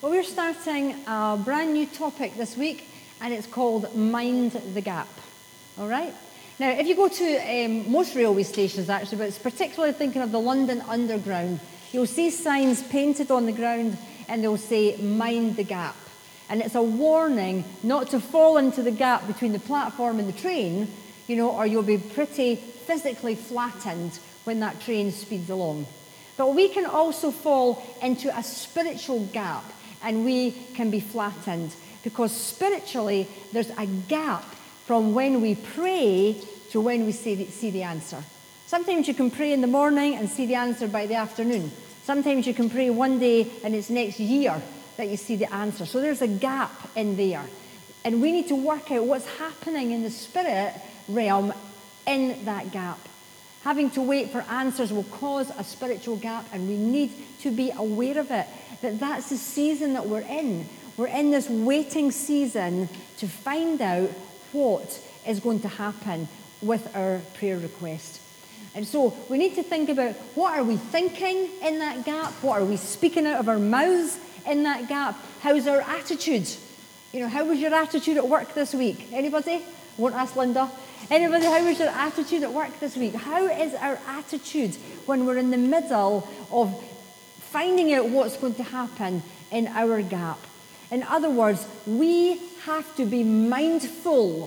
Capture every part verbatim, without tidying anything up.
Well, we're starting a brand new topic this week, and it's called Mind the Gap. All right? Now, if you go to um, most railway stations, actually, but it's particularly thinking of the London Underground, you'll see signs painted on the ground, and they'll say, Mind the Gap. And it's a warning not to fall into the gap between the platform and the train, you know, or you'll be pretty physically flattened when that train speeds along. But we can also fall into a spiritual gap, and we can be flattened, because spiritually there's a gap from when we pray to when we see the, see the answer. Sometimes you can pray in the morning and see the answer by the afternoon. Sometimes you can pray one day and it's next year that you see the answer. So there's a gap in there. And we need to work out what's happening in the spirit realm in that gap. Having to wait for answers will cause a spiritual gap, and we need to be aware of it, that that's the season that we're in. We're in this waiting season to find out what is going to happen with our prayer request. And so we need to think about, what are we thinking in that gap? What are we speaking out of our mouths in that gap? How's our attitude? You know, how was your attitude at work this week? Anybody? I won't ask Linda. Anybody, how was your attitude at work this week? How is our attitude when we're in the middle of finding out what's going to happen in our gap? In other words, we have to be mindful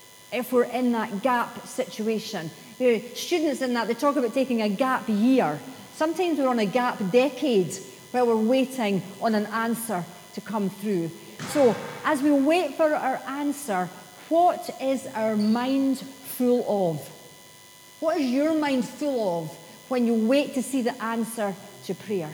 if we're in that gap situation. You know, students in that, they talk about taking a gap year. Sometimes we're on a gap decade while we're waiting on an answer to come through. So as we wait for our answer, what is our mind full of? What is your mind full of when you wait to see the answer to prayer?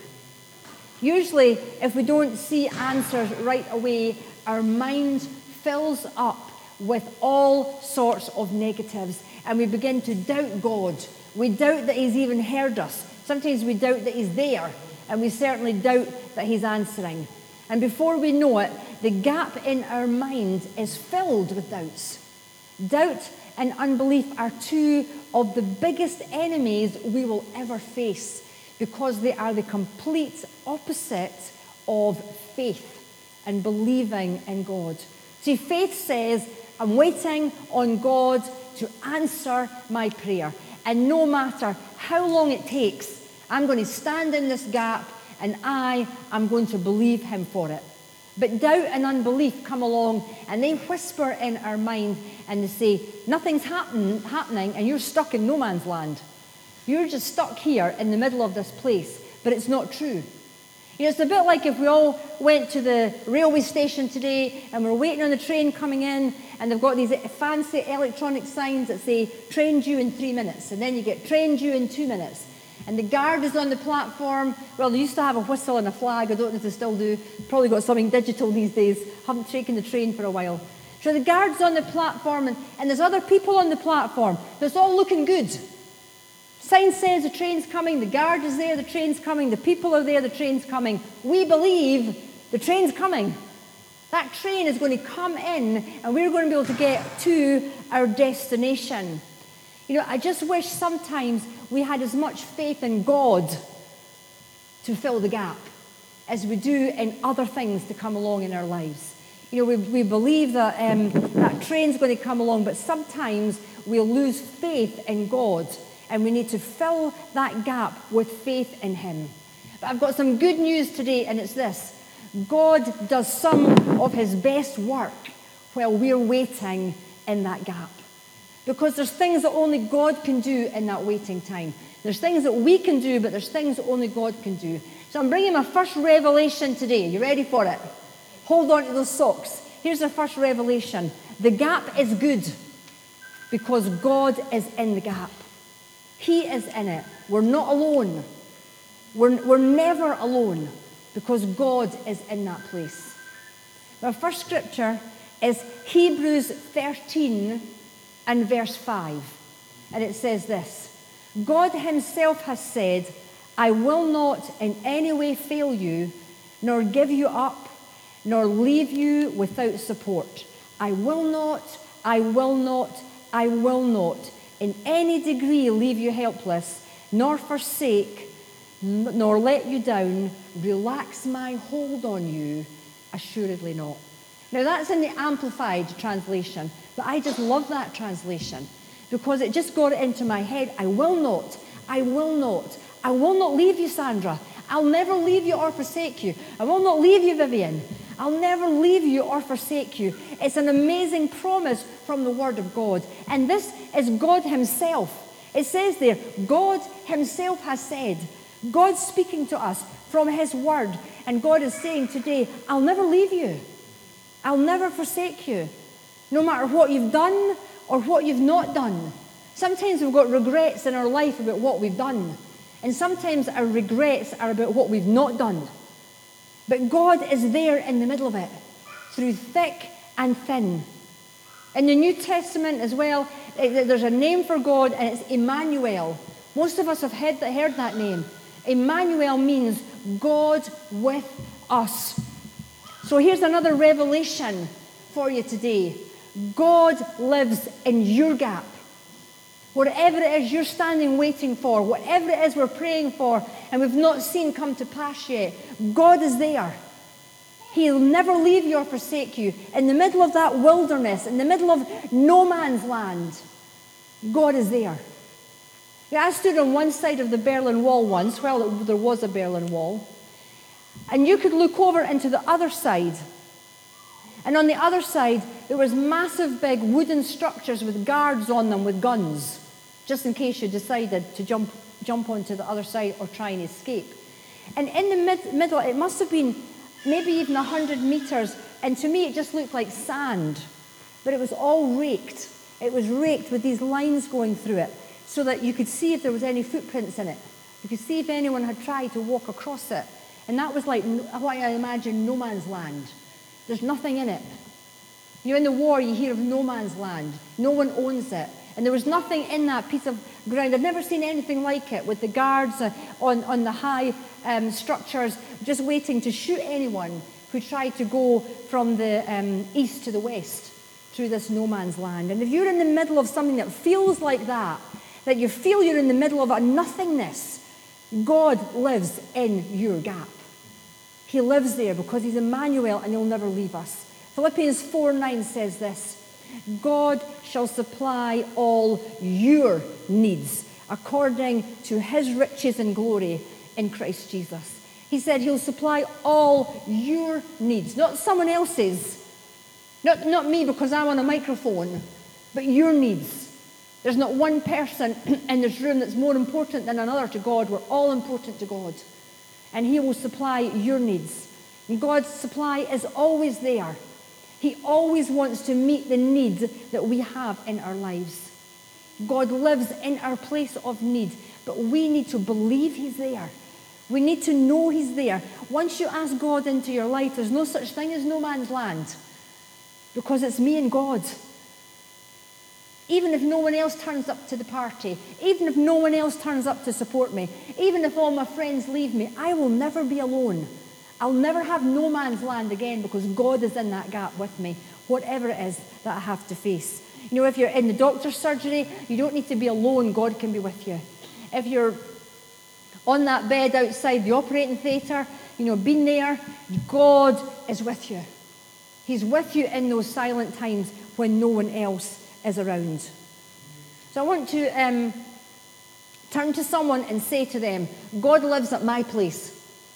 Usually, if we don't see answers right away, our mind fills up with all sorts of negatives, and we begin to doubt God. We doubt that He's even heard us. Sometimes we doubt that He's there, and we certainly doubt that He's answering. And before we know it, the gap in our mind is filled with doubts. Doubt and unbelief are two of the biggest enemies we will ever face, because they are the complete opposite of faith and believing in God. See, faith says, I'm waiting on God to answer my prayer. And no matter how long it takes, I'm going to stand in this gap, and I am going to believe Him for it. But doubt and unbelief come along, and they whisper in our mind, and they say, nothing's happen, happening, and you're stuck in no man's land. You're just stuck here in the middle of this place. But it's not true. You know, it's a bit like if we all went to the railway station today, and we're waiting on the train coming in, and they've got these fancy electronic signs that say, train due in three minutes, and then you get train due in two minutes. And the guard is on the platform. Well, they used to have a whistle and a flag. I don't know if they still do. Probably got something digital these days. Haven't taken the train for a while. So the guard's on the platform, and, and there's other people on the platform. It's all looking good. Sign says the train's coming. The guard is there. The train's coming. The people are there. The train's coming. We believe the train's coming. That train is going to come in, and we're going to be able to get to our destination. You know, I just wish sometimes we had as much faith in God to fill the gap as we do in other things to come along in our lives. You know, we, we believe that um, that train's going to come along, but sometimes we'll lose faith in God, and we need to fill that gap with faith in Him. But I've got some good news today, and it's this. God does some of His best work while we're waiting in that gap. Because there's things that only God can do in that waiting time. There's things that we can do, but there's things that only God can do. So I'm bringing my first revelation today. You ready for it? Hold on to those socks. Here's the first revelation. The gap is good because God is in the gap. He is in it. We're not alone. We're, we're never alone because God is in that place. Our first scripture is Hebrews thirteen and verse five. And it says this. God Himself has said, I will not in any way fail you, nor give you up, nor leave you without support. I will not, I will not, I will not in any degree leave you helpless, nor forsake nor let you down, relax my hold on you, assuredly not. Now that's in the Amplified translation, but I just love that translation because it just got it into my head. I will not, I will not, I will not leave you, Sandra. I'll never leave you or forsake you. I will not leave you, Vivian. I'll never leave you or forsake you. It's an amazing promise from the Word of God. And this is God himself. It says there, God himself has said, God's speaking to us from his Word. And God is saying today, I'll never leave you. I'll never forsake you. No matter what you've done or what you've not done. Sometimes we've got regrets in our life about what we've done. And sometimes our regrets are about what we've not done. But God is there in the middle of it, through thick and thin. In the New Testament as well, there's a name for God, and it's Emmanuel. Most of us have heard that, heard that name. Emmanuel means God with us. So here's another revelation for you today. God lives in your gap. Whatever it is you're standing waiting for, whatever it is we're praying for and we've not seen come to pass yet, God is there. He'll never leave you or forsake you. In the middle of that wilderness, in the middle of no man's land, God is there. Yeah, I stood on one side of the Berlin Wall once, well, there was a Berlin Wall, and you could look over into the other side. And on the other side, there was massive big wooden structures with guards on them with guns, just in case you decided to jump jump onto the other side or try and escape. And in the mid- middle, it must have been maybe even one hundred meters, and to me it just looked like sand, but it was all raked. It was raked with these lines going through it so that you could see if there was any footprints in it. You could see if anyone had tried to walk across it. And that was like what I imagine no man's land. There's nothing in it. You know, in the war, you hear of no man's land. No one owns it. And there was nothing in that piece of ground. I've never seen anything like it, with the guards uh, on, on the high um, structures just waiting to shoot anyone who tried to go from the um, east to the west through this no man's land. And if you're in the middle of something that feels like that, that you feel you're in the middle of a nothingness, God lives in your gap. He lives there because he's Emmanuel and he'll never leave us. Philippians four nine says this, God shall supply all your needs according to his riches and glory in Christ Jesus. He said he'll supply all your needs, not someone else's. Not, not me because I'm on a microphone, but your needs. There's not one person in this room that's more important than another to God. We're all important to God. And he will supply your needs. And God's supply is always there. He always wants to meet the needs that we have in our lives. God lives in our place of need, but we need to believe he's there. We need to know he's there. Once you ask God into your life, there's no such thing as no man's land, because it's me and God. Even if no one else turns up to the party, even if no one else turns up to support me, even if all my friends leave me, I will never be alone. I'll never have no man's land again because God is in that gap with me, whatever it is that I have to face. You know, if you're in the doctor's surgery, you don't need to be alone. God can be with you. If you're on that bed outside the operating theatre, you know, been there, God is with you. He's with you in those silent times when no one else is around. So I want to um, turn to someone and say to them, God lives at my place.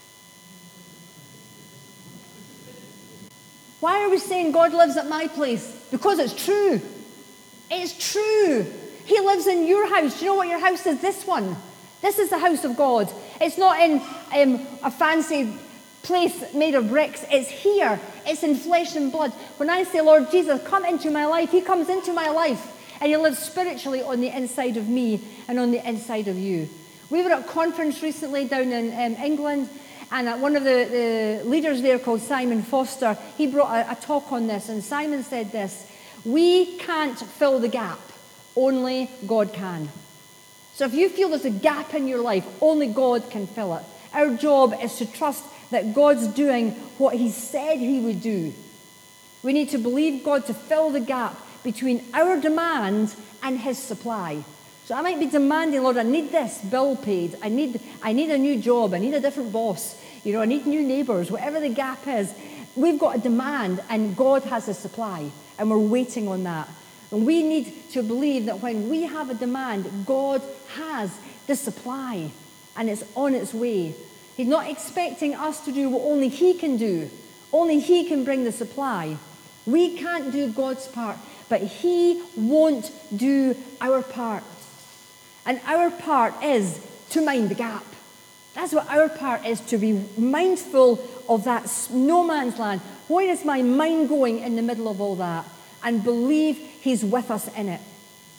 Why are we saying God lives at my place? Because it's true. It's true. He lives in your house. Do you know what your house is? This one. This is the house of God. It's not in um, a fancy place made of bricks. It's here. It's in flesh and blood. When I say, Lord Jesus, come into my life, he comes into my life. And he lives spiritually on the inside of me and on the inside of you. We were at a conference recently down in um, England, and uh, one of the, the leaders there called Simon Foster, he brought a, a talk on this, and Simon said this, we can't fill the gap, only God can. So if you feel there's a gap in your life, only God can fill it. Our job is to trust that God's doing what he said he would do. We need to believe God to fill the gap between our demand and his supply. So I might be demanding, Lord, I need this bill paid. I need, I need a new job. I need a different boss. You know, I need new neighbours, whatever the gap is. We've got a demand, and God has a supply, and we're waiting on that. And we need to believe that when we have a demand, God has the supply, and it's on its way. He's not expecting us to do what only He can do. Only He can bring the supply. We can't do God's part, but He won't do our part. And our part is to mind the gap. That's what our part is, to be mindful of that no man's land. Where is my mind going in the middle of all that? And believe He's with us in it.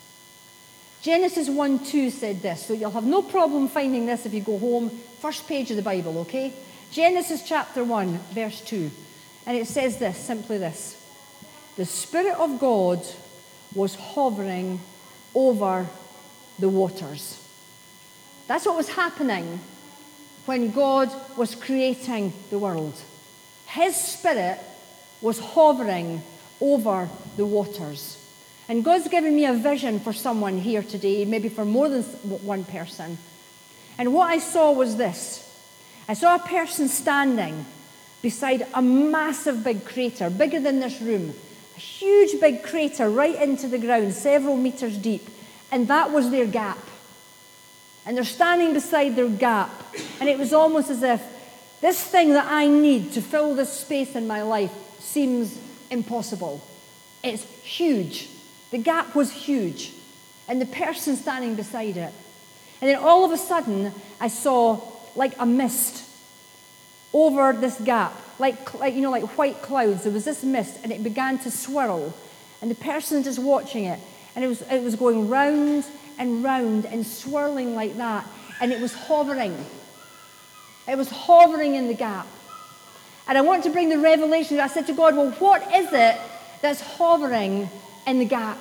Genesis one two said this, so you'll have no problem finding this if you go home. First page of the Bible, okay? Genesis chapter one, verse two. And it says this, simply this. The Spirit of God was hovering over the waters. That's what was happening when God was creating the world. His Spirit was hovering over the waters. And God's given me a vision for someone here today, maybe for more than one person. And what I saw was this. I saw a person standing beside a massive big crater, bigger than this room. A huge big crater right into the ground, several meters deep. And that was their gap. And they're standing beside their gap. And it was almost as if this thing that I need to fill this space in my life seems impossible. It's huge. The gap was huge. And the person standing beside it. And then all of a sudden, I saw like a mist over this gap. Like, like, you know, like white clouds. There was this mist, and it began to swirl. And the person just watching it. And it was, it was going round and round and swirling like that. And it was hovering. It was hovering in the gap. And I want to bring the revelation. I said to God, well, what is it that's hovering in the gap?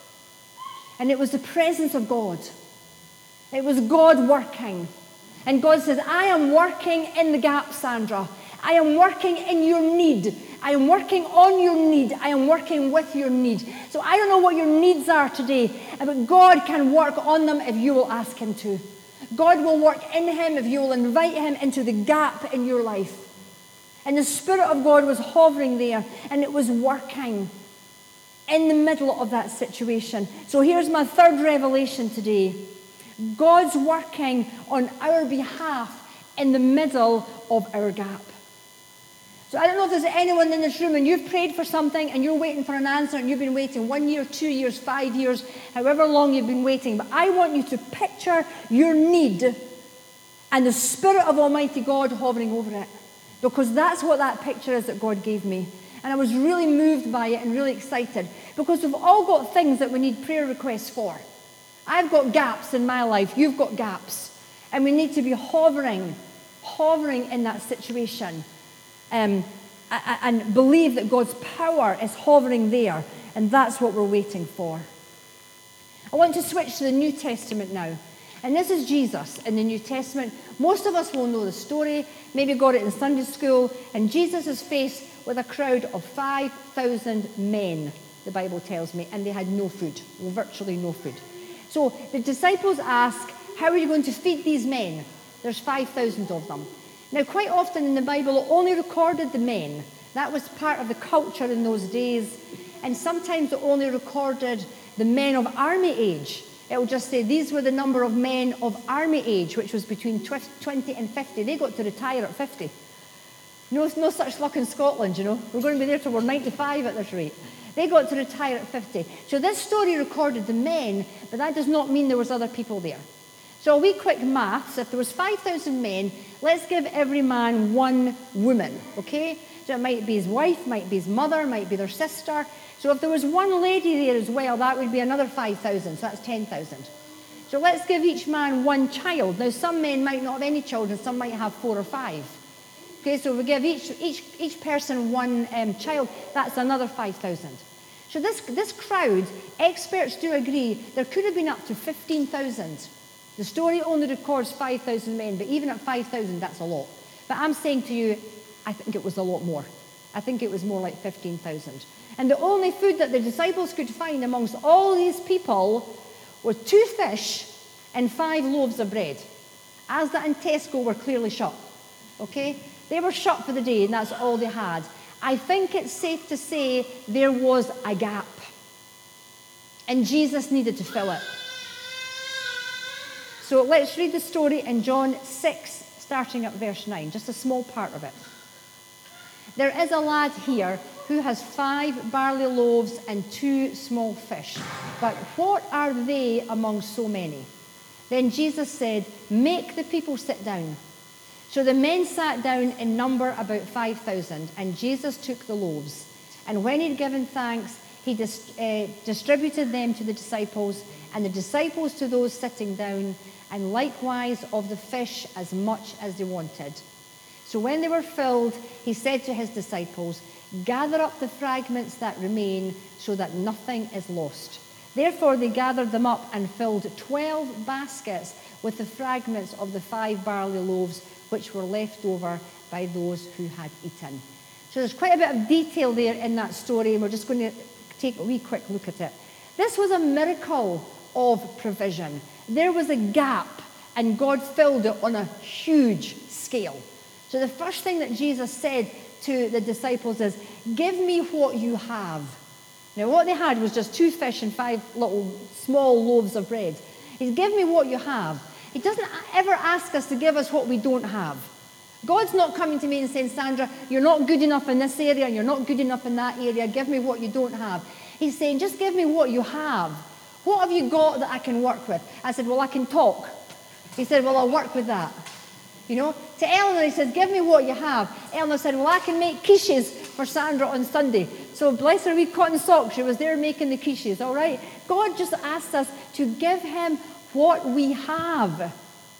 And it was the presence of God. It was God working. And God says, I am working in the gap, Sandra. I am working in your need. I am working on your need. I am working with your need. So I don't know what your needs are today, but God can work on them if you will ask Him to. God will work in Him if you will invite Him into the gap in your life. And the Spirit of God was hovering there, and it was working in the middle of that situation. So here's my third revelation today. God's working on our behalf in the middle of our gap. So I don't know if there's anyone in this room and you've prayed for something and you're waiting for an answer and you've been waiting one year, two years, five years, however long you've been waiting. But I want you to picture your need and the Spirit of Almighty God hovering over it. Because that's what that picture is that God gave me. And I was really moved by it and really excited. Because we've all got things that we need prayer requests for. I've got gaps in my life. You've got gaps. And we need to be hovering, hovering in that situation. Um, and believe that God's power is hovering there. And that's what we're waiting for. I want to switch to the New Testament now. And this is Jesus in the New Testament. Most of us will know the story. Maybe got it in Sunday school. And Jesus is faced with a crowd of five thousand men, the Bible tells me. And they had no food, virtually no food. So the disciples ask, how are you going to feed these men? There's five thousand of them. Now, quite often in the Bible, it only recorded the men. That was part of the culture in those days. And sometimes it only recorded the men of army age. It will just say these were the number of men of army age, which was between twenty and fifty. They got to retire at fifty. No, no such luck in Scotland, you know. We're going to be there till we're ninety-five at this rate. They got to retire at fifty. So this story recorded the men, but that does not mean there was other people there. So a wee quick maths, if there was five thousand men, let's give every man one woman, okay? So it might be his wife, might be his mother, might be their sister. So if there was one lady there as well, that would be another five thousand, so that's ten thousand. So let's give each man one child. Now some men might not have any children, some might have four or five. Okay, so we give each each each person one um, child, that's another five thousand. So this, this crowd, experts do agree, there could have been up to fifteen thousand. The story only records five thousand men, but even at five thousand, that's a lot. But I'm saying to you, I think it was a lot more. I think it was more like fifteen thousand. And the only food that the disciples could find amongst all these people was two fish and five loaves of bread. Asda and Tesco were clearly shut. Okay? They were shut for the day, and that's all they had. I think it's safe to say there was a gap. And Jesus needed to fill it. So let's read the story in John six, starting at verse nine, just a small part of it. There is a lad here who has five barley loaves and two small fish. But what are they among so many? Then Jesus said, make the people sit down. So the men sat down in number about five thousand, and Jesus took the loaves. And when he'd given thanks, he dis- uh, distributed them to the disciples, and the disciples to those sitting down, and likewise of the fish as much as they wanted. So when they were filled, he said to his disciples, gather up the fragments that remain, so that nothing is lost. Therefore they gathered them up and filled twelve baskets with the fragments of the five barley loaves, which were left over by those who had eaten. So there's quite a bit of detail there in that story, and we're just going to take a wee quick look at it. This was a miracle of provision. There was a gap, and God filled it on a huge scale. So the first thing that Jesus said to the disciples is, give me what you have. Now what they had was just two fish and five little small loaves of bread. He said, give me what you have. He doesn't ever ask us to give us what we don't have. God's not coming to me and saying, Sandra, you're not good enough in this area, and you're not good enough in that area. Give me what you don't have. He's saying, just give me what you have. What have you got that I can work with? I said, well, I can talk. He said, well, I'll work with that. You know, to Eleanor, he said, give me what you have. Eleanor said, well, I can make quiches for Sandra on Sunday. So bless her wee cotton socks, she was there making the quiches, all right? God just asked us to give him what we have.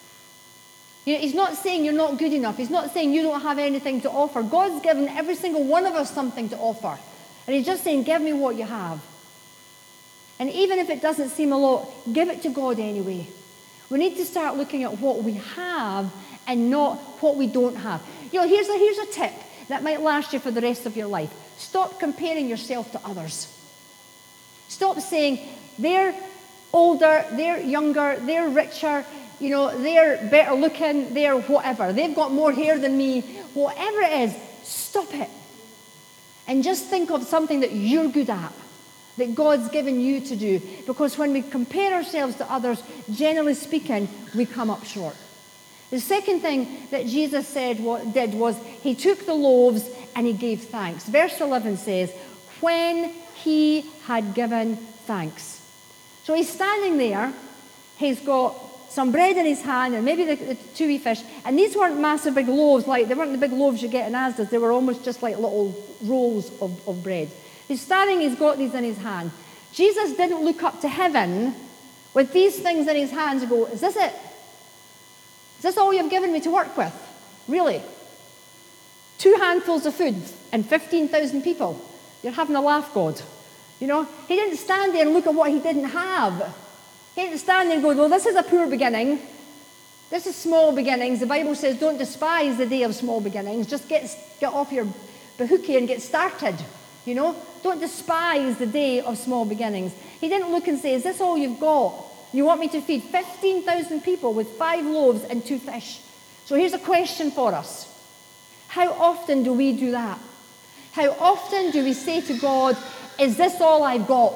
You know, he's not saying you're not good enough. He's not saying you don't have anything to offer. God's given every single one of us something to offer. And he's just saying, give me what you have. And even if it doesn't seem a lot, give it to God anyway. We need to start looking at what we have and not what we don't have. You know, here's a, here's a tip that might last you for the rest of your life. Stop comparing yourself to others. Stop saying, they're older, they're younger, they're richer, you know, they're better looking, they're whatever. They've got more hair than me. Whatever it is, stop it. And just think of something that you're good at, that God's given you to do. Because when we compare ourselves to others, generally speaking, we come up short. The second thing that Jesus said what did was he took the loaves and he gave thanks. Verse eleven says, when he had given thanks. So he's standing there, he's got some bread in his hand and maybe the, the two wee fish, and these weren't massive big loaves, like they weren't the big loaves you get in Asda's, they were almost just like little rolls of, of bread. He's standing, he's got these in his hand. Jesus didn't look up to heaven with these things in his hands and go, is this it? Is this all you've given me to work with? Really? Two handfuls of food and fifteen thousand people. You're having a laugh, God. You know, he didn't stand there and look at what he didn't have. He didn't stand there and go, well, this is a poor beginning. This is small beginnings. The Bible says don't despise the day of small beginnings. Just get, get off your bahookie and get started. You know, don't despise the day of small beginnings. He didn't look and say, is this all you've got? You want me to feed fifteen thousand people with five loaves and two fish? So here's a question for us. How often do we do that? How often do we say to God, is this all I've got?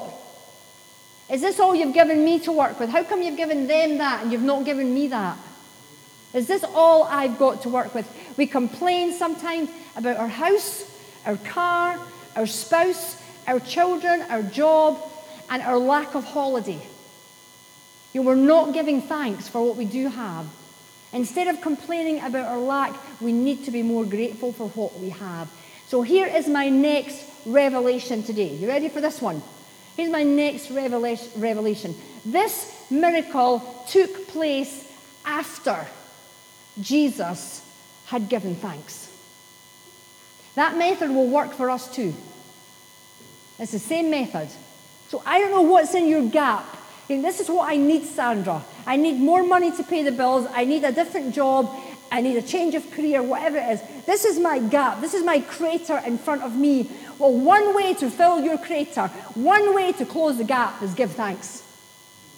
Is this all you've given me to work with? How come you've given them that and you've not given me that? Is this all I've got to work with? We complain sometimes about our house, our car, our spouse, our children, our job, and our lack of holiday. You know, we're not giving thanks for what we do have. Instead of complaining about our lack, we need to be more grateful for what we have. So here is my next revelation today. You ready for this one? Here's my next revelation. This miracle took place after Jesus had given thanks. That method will work for us too. It's the same method. So I don't know what's in your gap. And this is what I need, Sandra. I need more money to pay the bills. I need a different job. I need a change of career, whatever it is. This is my gap. This is my crater in front of me. Well, one way to fill your crater, one way to close the gap is give thanks.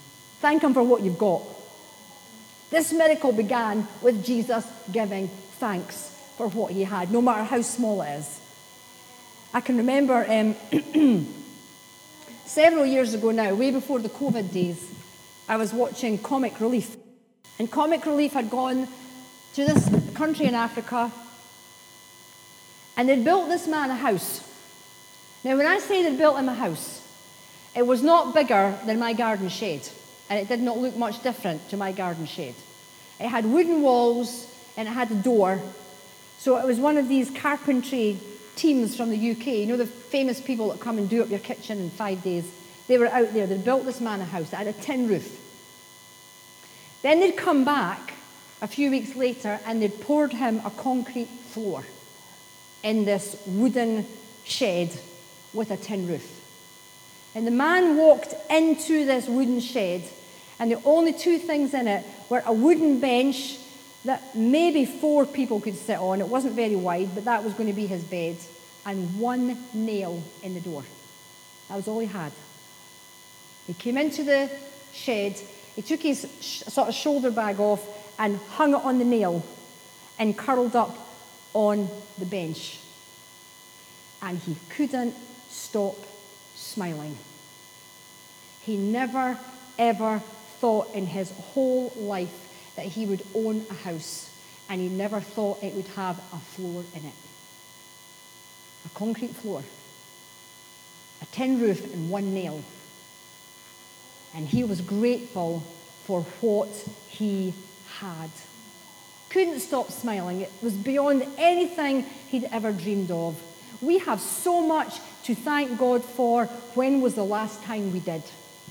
Thank him for what you've got. This miracle began with Jesus giving thanks for what he had, no matter how small it is. I can remember um, several years ago now, way before the COVID days, I was watching Comic Relief. And Comic Relief had gone to this country in Africa, and they'd built this man a house. Now, when I say they'd built him a house, it was not bigger than my garden shed, and it did not look much different to my garden shed. It had wooden walls, and it had a door. So it was one of these carpentry teams from the U K, you know, the famous people that come and do up your kitchen in five days. They were out there. They'd built this man a house. It had a tin roof. Then they'd come back a few weeks later, and they'd poured him a concrete floor in this wooden shed with a tin roof. And the man walked into this wooden shed, and the only two things in it were a wooden bench that maybe four people could sit on. It wasn't very wide, but that was going to be his bed, and one nail in the door. That was all he had. He came into the shed, he took his sh- sort of shoulder bag off and hung it on the nail and curled up on the bench. And he couldn't stop smiling. He never, ever thought in his whole life that he would own a house, and he never thought it would have a floor in it. A concrete floor, a tin roof, and one nail. And he was grateful for what he had. Couldn't stop smiling. It was beyond anything he'd ever dreamed of. We have so much to thank God for. When was the last time we did?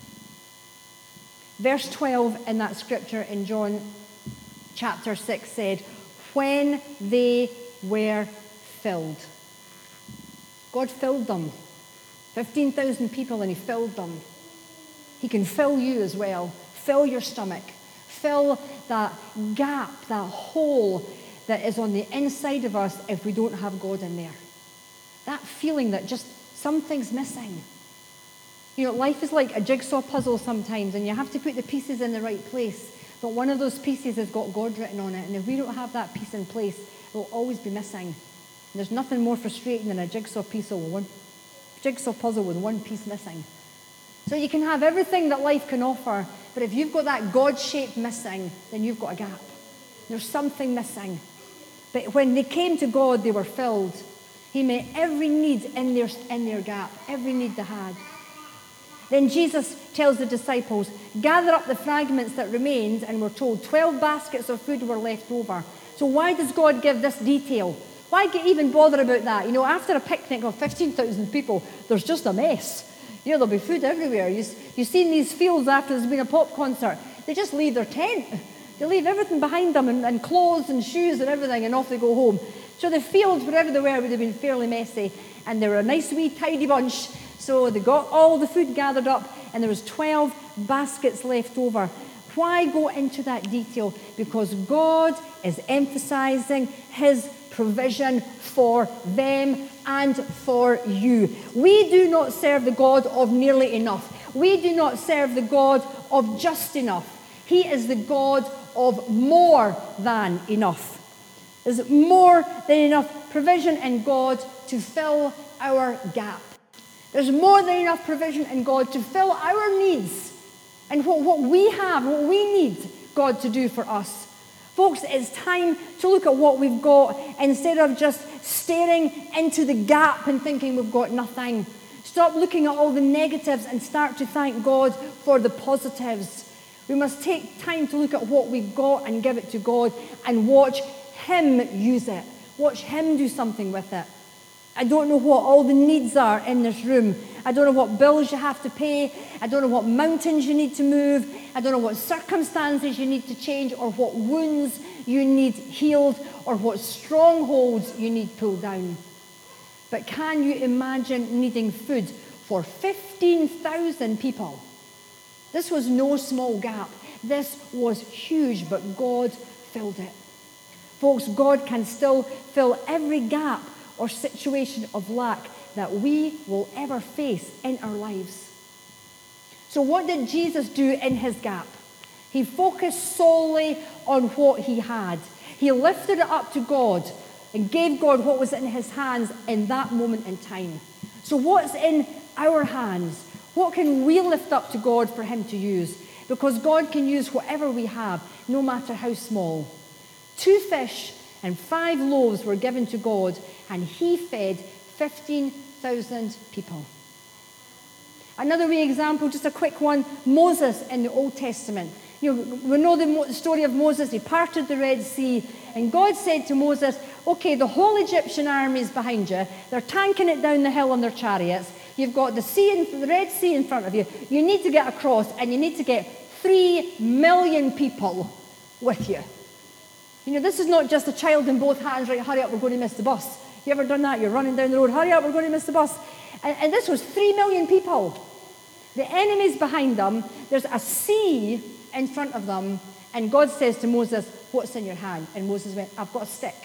Verse twelve in that scripture in John chapter six said, when they were filled. God filled them. fifteen thousand people, and he filled them. He can fill you as well. Fill your stomach. Fill that gap, that hole that is on the inside of us if we don't have God in there. That feeling that just something's missing. You know, life is like a jigsaw puzzle sometimes, and you have to put the pieces in the right place. But one of those pieces has got God written on it, and if we don't have that piece in place, it will always be missing. And there's nothing more frustrating than a jigsaw puzzle with one, jigsaw puzzle with one piece missing. So you can have everything that life can offer, but if you've got that God shape missing, then you've got a gap. There's something missing. But when they came to God, they were filled. He met every need in their, in their gap, every need they had. Then Jesus tells the disciples, gather up the fragments that remained, and we're told twelve baskets of food were left over. So why does God give this detail? Why even bother about that? You know, after a picnic of fifteen thousand people, there's just a mess. You know, there'll be food everywhere. You, you've seen these fields after there's been a pop concert. They just leave their tent. They leave everything behind them, and, and clothes and shoes and everything, and off they go home. So the fields, wherever they were, would have been fairly messy. And they were a nice wee tidy bunch. So they got all the food gathered up, and there was twelve baskets left over. Why go into that detail? Because God is emphasizing his provision for them and for you. We do not serve the God of nearly enough. We do not serve the God of just enough. He is the God of more than enough. There's more than enough provision in God to fill our gap. There's more than enough provision in God to fill our needs and what, what we have, what we need God to do for us. Folks, it's time to look at what we've got instead of just staring into the gap and thinking we've got nothing. Stop looking at all the negatives and start to thank God for the positives. We must take time to look at what we've got and give it to God and watch him use it. Watch him do something with it. I don't know what all the needs are in this room. I don't know what bills you have to pay. I don't know what mountains you need to move. I don't know what circumstances you need to change, or what wounds you need healed, or what strongholds you need pulled down. But can you imagine needing food for fifteen thousand people? This was no small gap. This was huge, but God filled it. Folks, God can still fill every gap or situation of lack that we will ever face in our lives. So what did Jesus do in his gap? He focused solely on what he had. He lifted it up to God and gave God what was in his hands in that moment in time. So what's in our hands? What can we lift up to God for him to use? Because God can use whatever we have, no matter how small. Two fish and five loaves were given to God, and he fed fifteen thousand people. Another wee example, just a quick one, Moses in the Old Testament. You know, we know the story of Moses. He parted the Red Sea, and God said to Moses, okay, the whole Egyptian army is behind you. They're tanking it down the hill on their chariots. You've got the sea, in, the Red Sea in front of you. You need to get across, and you need to get three million people with you. You know, this is not just a child in both hands, right, hurry up, we're going to miss the bus. You ever done that? You're running down the road, hurry up, we're going to miss the bus. And, and this was three million people. The enemy's behind them. There's a sea in front of them. And God says to Moses, what's in your hand? And Moses went, I've got a stick.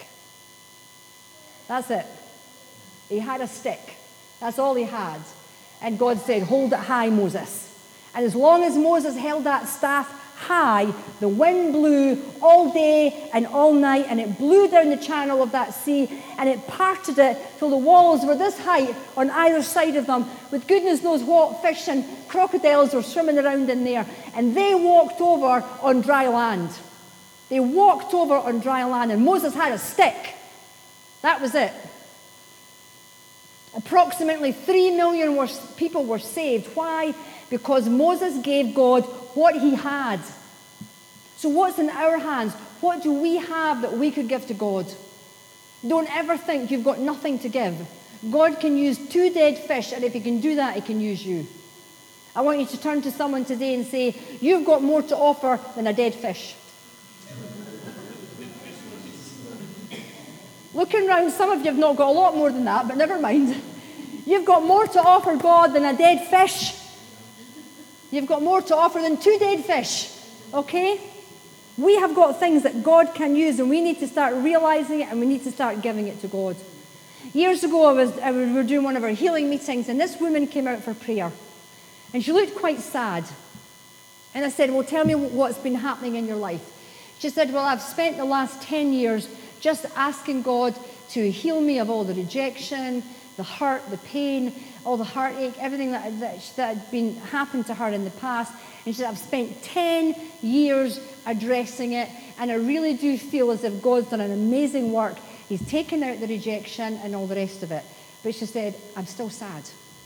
That's it. He had a stick. That's all he had. And God said, hold it high, Moses. And as long as Moses held that staff high, the wind blew all day and all night, and it blew down the channel of that sea, and it parted it till the walls were this height on either side of them, with goodness knows what fish and crocodiles were swimming around in there. And they walked over on dry land. They walked over on dry land, and Moses had a stick. That was it. Approximately three million were, people were saved. Why? Because Moses gave God what he had. So what's in our hands? What do we have that we could give to God? Don't ever think you've got nothing to give. God can use two dead fish, and if he can do that, he can use you. I want you to turn to someone today and say, you've got more to offer than a dead fish. Looking around, some of you have not got a lot more than that, but never mind. You've got more to offer God than a dead fish. You've got more to offer than two dead fish, okay? We have got things that God can use, and we need to start realizing it, and we need to start giving it to God. Years ago, I was, I was, we were doing one of our healing meetings, and this woman came out for prayer, and she looked quite sad. And I said, well, tell me what's been happening in your life. She said, well, I've spent the last ten years just asking God to heal me of all the rejection, the hurt, the pain, all the heartache, everything that, that, that had been happened to her in the past. And she said, I've spent ten years addressing it, and I really do feel as if God's done an amazing work. He's taken out the rejection and all the rest of it. But she said, I'm still sad.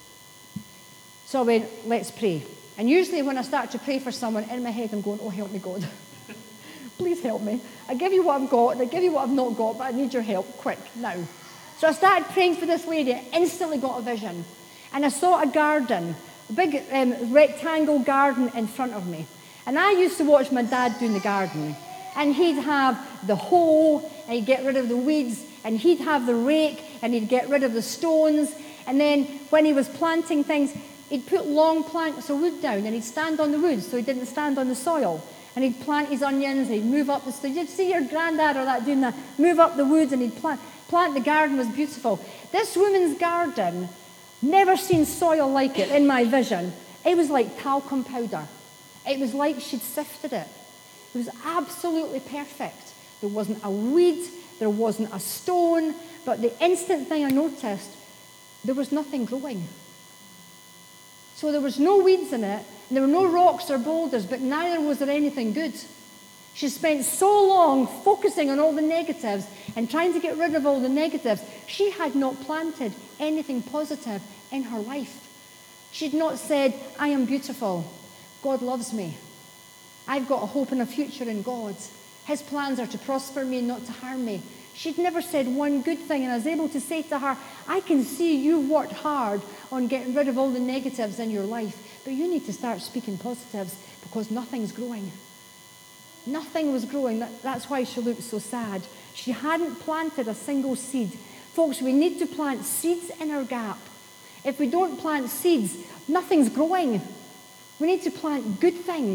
So I went, let's pray. And usually when I start to pray for someone, in my head I'm going, oh, help me, God. Please help me. I give you what I've got, and I give you what I've not got, but I need your help, quick, now. So I started praying for this lady, and instantly got a vision. And I saw a garden, a big um, rectangle garden in front of me. And I used to watch my dad doing the garden. And he'd have the hoe, and he'd get rid of the weeds, and he'd have the rake, and he'd get rid of the stones. And then when he was planting things, he'd put long planks of wood down, and he'd stand on the wood so he didn't stand on the soil. And he'd plant his onions, and he'd move up the... You'd see your granddad or that doing that. Move up the woods, and he'd plant. Plant. The garden was beautiful. This woman's garden, never seen soil like it in my vision. It was like talcum powder. It was like she'd sifted it. It was absolutely perfect. There wasn't a weed, there wasn't a stone, but the instant thing I noticed, there was nothing growing. So there was no weeds in it, and there were no rocks or boulders, but neither was there anything good. She spent so long focusing on all the negatives and trying to get rid of all the negatives. She had not planted anything positive in her life. She'd not said, I am beautiful. God loves me. I've got a hope and a future in God. His plans are to prosper me and not to harm me. She'd never said one good thing, and I was able to say to her, I can see you've worked hard on getting rid of all the negatives in your life, but you need to start speaking positives because nothing's growing. Nothing was growing. That, that's why she looked so sad. She hadn't planted a single seed. Folks, we need to plant seeds in our gap. If we don't plant seeds, nothing's growing. We need to plant good things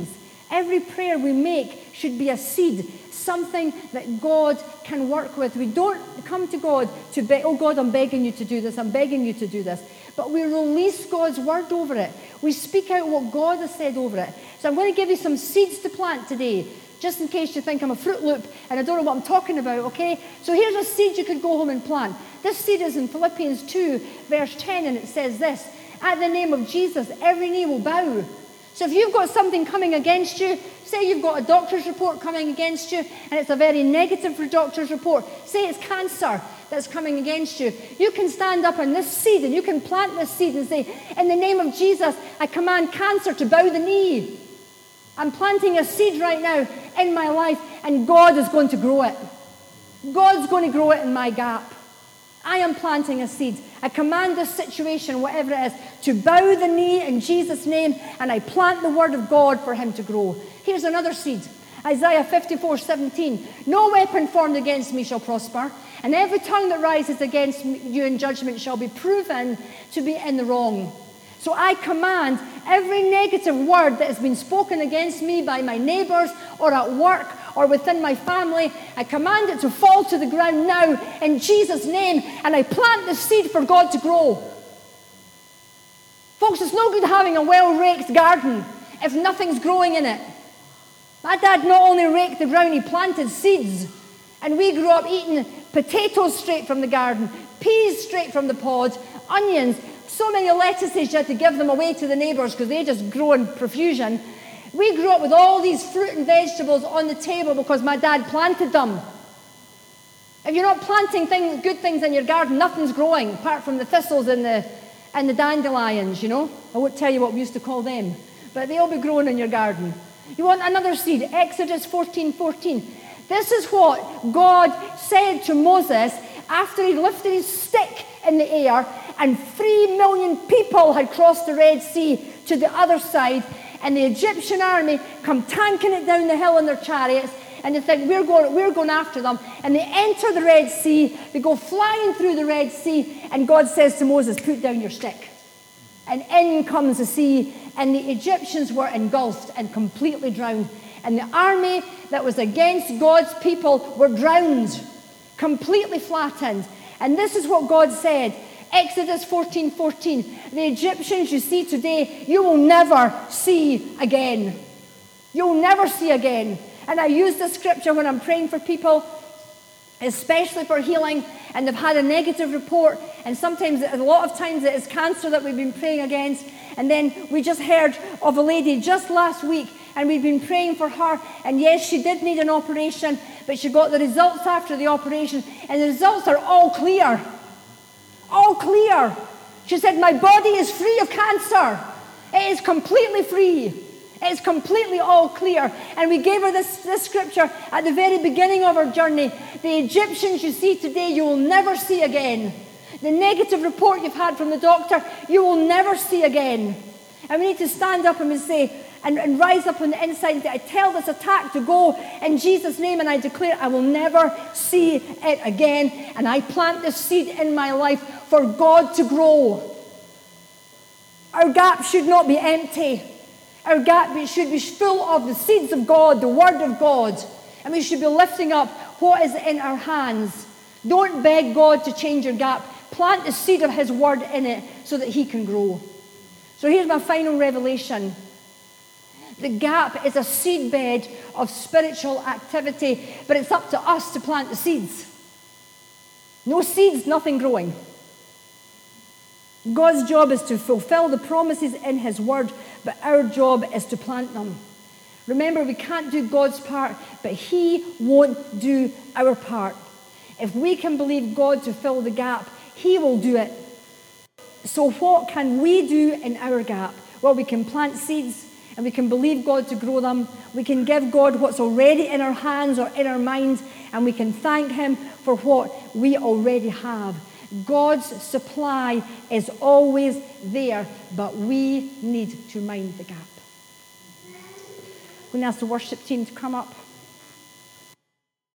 Every prayer we make should be a seed, something that God can work with. We don't come to God to beg, oh God, I'm begging you to do this, I'm begging you to do this. But we release God's word over it. We speak out what God has said over it. So I'm going to give you some seeds to plant today, just in case you think I'm a Fruit Loop and I don't know what I'm talking about, okay? So here's a seed you could go home and plant. This seed is in Philippians two, verse ten, and it says this: at the name of Jesus, every knee will bow. So if you've got something coming against you, say you've got a doctor's report coming against you, and it's a very negative doctor's report, say it's cancer that's coming against you, you can stand up on this seed and you can plant this seed and say, in the name of Jesus, I command cancer to bow the knee. I'm planting a seed right now in my life, and God is going to grow it. God's going to grow it in my gap. I am planting a seed. I command this situation, whatever it is, to bow the knee in Jesus' name, and I plant the word of God for him to grow. Here's another seed. Isaiah fifty-four seventeen. No weapon formed against me shall prosper, and every tongue that rises against you in judgment shall be proven to be in the wrong. So I command every negative word that has been spoken against me by my neighbors or at work or within my family, I command it to fall to the ground now in Jesus' name, and I plant the seed for God to grow. Folks, it's no good having a well-raked garden if nothing's growing in it. My dad not only raked the ground, he planted seeds. And we grew up eating potatoes straight from the garden, peas straight from the pod, onions, so many lettuces you had to give them away to the neighbours because they just grow in profusion. We grew up with all these fruit and vegetables on the table because my dad planted them. If you're not planting things, good things in your garden, nothing's growing apart from the thistles and the, and the dandelions, you know. I won't tell you what we used to call them, but they'll be growing in your garden. You want another seed? Exodus fourteen fourteen. This is what God said to Moses after he lifted his stick in the air and three million people had crossed the Red Sea to the other side, and the Egyptian army come tanking it down the hill in their chariots, and they think, we're going, we're going after them. And they enter the Red Sea, they go flying through the Red Sea, and God says to Moses, put down your stick. And in comes the sea, and the Egyptians were engulfed and completely drowned. And the army that was against God's people were drowned, completely flattened. And this is what God said, Exodus fourteen fourteen. The Egyptians you see today, you will never see again. You'll never see again. And I use this scripture when I'm praying for people, especially for healing, and they've had a negative report, and sometimes, a lot of times, it is cancer that we've been praying against. And then we just heard of a lady just last week, and we've been praying for her, and yes, she did need an operation, but she got the results after the operation, and the results are all clear. All clear. She said, my body is free of cancer. It is completely free. It's completely all clear. And we gave her this, this scripture at the very beginning of our journey. The Egyptians you see today, you will never see again. The negative report you've had from the doctor, you will never see again. And we need to stand up and we say, and, and rise up on the inside and say, I tell this attack to go in Jesus' name, and I declare I will never see it again. And I plant this seed in my life for God to grow. Our gap should not be empty. Our gap should be full of the seeds of God, the word of God. And we should be lifting up what is in our hands. Don't beg God to change your gap. Plant the seed of his word in it so that he can grow. So here's my final revelation. The gap is a seed bed of spiritual activity, but it's up to us to plant the seeds. No seeds, nothing growing. God's job is to fulfill the promises in his word, but our job is to plant them. Remember, we can't do God's part, but he won't do our part. If we can believe God to fill the gap, he will do it. So what can we do in our gap? Well, we can plant seeds, and we can believe God to grow them. We can give God what's already in our hands or in our minds, and we can thank him for what we already have. God's supply is always there, but we need to mind the gap. I'm going to ask the worship team to come up.